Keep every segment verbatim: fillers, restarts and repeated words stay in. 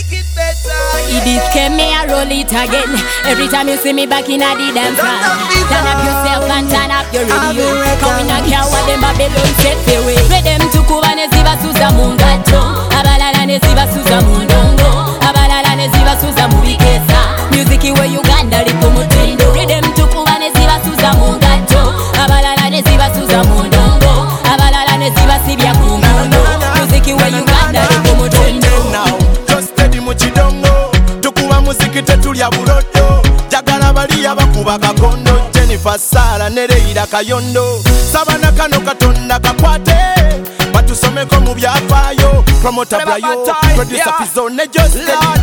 make it better. It is came me a roll it again. Every time you see me back in a the dance hall, turn up yourself and turn up your radio. Come in a car while them Babylon set the way. Redem tukuba neziba suza mungato, abalala neziba suza mundongo, abalala neziba suza mubikesa. Music iwe Uganda liko mutindo. Redem tukuba neziba suza mungato, abalala neziba suza mundongo, abalala neziba sibya kumundo. Music iwe Uganda liko mutindo. Just steady muchidongo, tukuba muziki tetulya bulodo. Jagala bali abakuba kakondo, Jennifer Sara nereira kayondo. Sabana kano katonda kakwate, batusomeko mu byafaayo. Promoter Brayo, producer Pizzo ne Just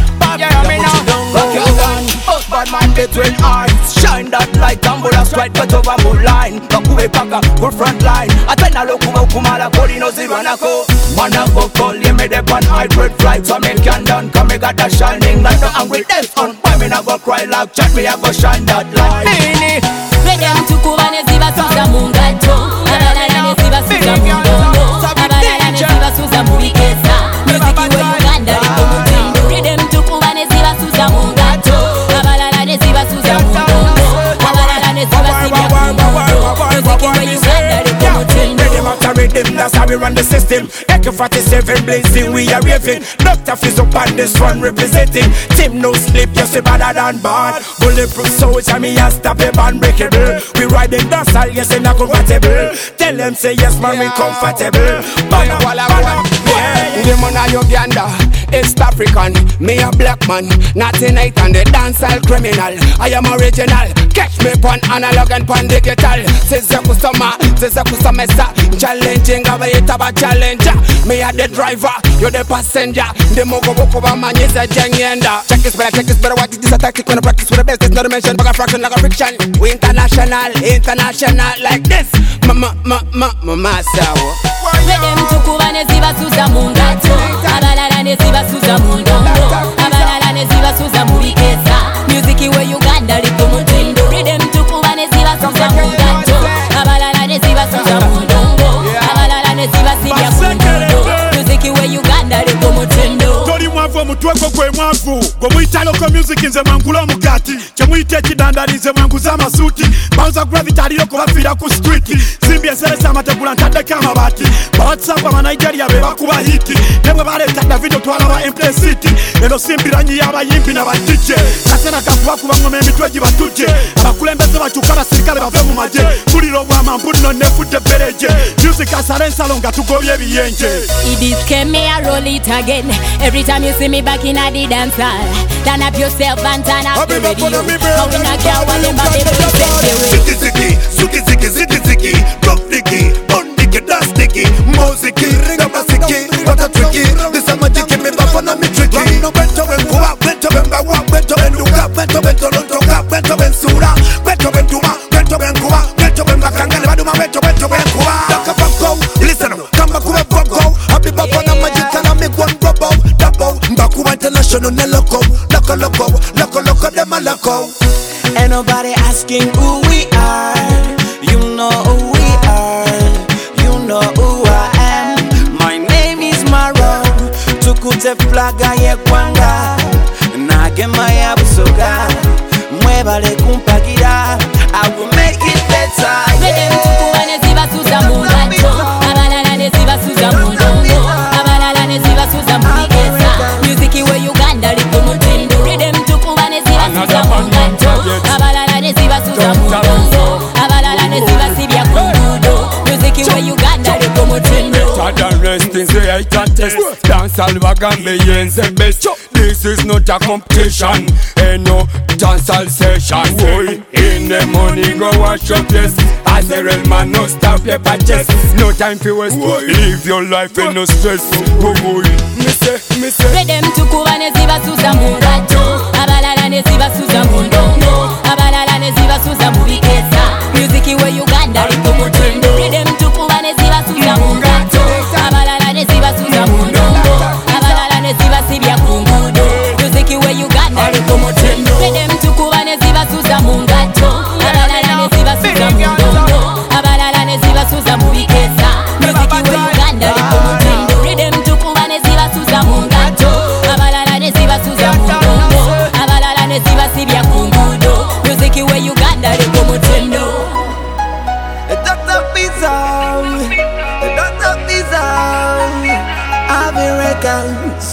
bad man between eyes, shine that light and bull straight cut over moon line. Bakube paka, good front line. Atena lokuma kumala kodi no zero nako. Mana go call you me the one hybrid flight. So me can done, come me got a shining light. No angry death on, why me not go cry like chat me I go shine that light. Mini, redem tukuba neziba suza mungato, abalala neziba suza mundongo, abalala neziba suza mubikesa. Music iwe Uganda liko mutindo. Redem tukuba neziba suza mungato, abalala neziba suza mundongo, abalala neziba sibya kumundo. Music iwe Uganda liko mutindo. Rhythm after rhythm, that's how we run the system. A K forty-seven blazing, we are raving. Doctor Fizz up on this one representing. Team no sleep, you see better than bad. Bulletproof soldier, me a stop a unbreakable. We riding dancehall, yes, and not compatible. Tell them say yes, man, we comfortable. Bana wala wala, yeah. The man a Uganda, East African. Me a black man, ninety-nine and the dancehall criminal. I am original. Catch me pon analog and pon digital. Seza kusoma, seza kusamesa. Challenging, aba yetaba challenger. Me a the driver, you the passenger. The mogo boko ba man is a jengenda. Check this better, check this better. What is this attack? When I practice with the best, it's not a mention, but a fraction like a friction. We international, international like this. Mama, mama, mama, masawo. Redem tukuba neziba suza mungato, abalala neziba suza mundongo, abalala neziba suza mubikesa. Music iwe Uganda liko mutindo. Redem tukuba neziba suza mungato, abalala neziba suza mundongo, abalala neziba sibya kumundo. Music iwe Uganda liko mutindo. Toli mwavu omutweko gwe mwavu, gwe muyita local music nze mwangula omugati. Kyemuyita ekidandali nze mwanguza amasuuti. Bouncer gravity aliroko bafiira ku street. Zimbi eseresa amategula ntaddeko amabaati. Bawatsapp abanigeria be bakuba hiti. Ne bwe baleeta Davido twalaba implicit. Eno simbiranyi y'abayimbi n'abadije. Kasena kakuba kuba ngoma emitwe gibatuje. Abakulembeze bakyuka abasirikale bave mu magye. Tulira obwamambu nno nefudde bereje. Music asala ensalo nga tugobye ebiyenje. It is came me a roll it again. Every time you see me back in a the dance hall, turn up yourself and turn up the radio. How we not care what them Babylon set the way. Ziki ziki, zuki ziki, ziki ziki. Rock diki, bun diki, dance diki. Moziki, ringa masiki, bata tricky. This a magic, me back on a me tricky. No beto ben kuwa, beto ben bawa, beto ben luka, beto ben torontoka, beto ben sura, beto ben tuma, beto ben kuwa, beto ben bakangale baduma, beto beto ben kuwa. Daka bako, listen up, kamba kuwa boko. Happy bako na magic and I make one bobo, double. Mbakuwa international na loco, loco loco, loco loco dem a loco. Ain't nobody asking who we are. You know who we are. You know who I am. My name is Maro. Tukute flaga ye kwanga. Nagema ya busoga. Mwebale kumpagira. I will make it better. Redem tukuba neziba suza mungato, abalala neziba suza mundongo, abalala neziba suza mubikesa. Music iwe Uganda liko mutindo. Redem tukuba neziba suza mungato, abalala neziba suza mundongo, abalala neziba sibya kumundo. Music iwe Uganda liko mutindo. Than resting, say I can test. Dance all bagambe yenze best. This is not a competition, ain't no dance all session. Boy, in the money go wash up yes. As a real man, no stop your patches. No time for waste. Live your life in no stress. Boy, boy, me say, me say. Redem tukuba neziba suza mungato, abalala neziba suza mundongo, abalala neziba suza mubikesa. Music iwe Uganda liko mutindo. Redem tukuba neziba suza mungato, abalala neziba suza mundongo, abalala neziba sibya kumundo. Music iwe Uganda liko mutindo. Redem tukuba neziba suza mungato, abalala neziba suza mundongo, abalala neziba suza mubikesa. Music iwe Uganda liko mutindo. Redem tukuba neziba suza mungato, goes.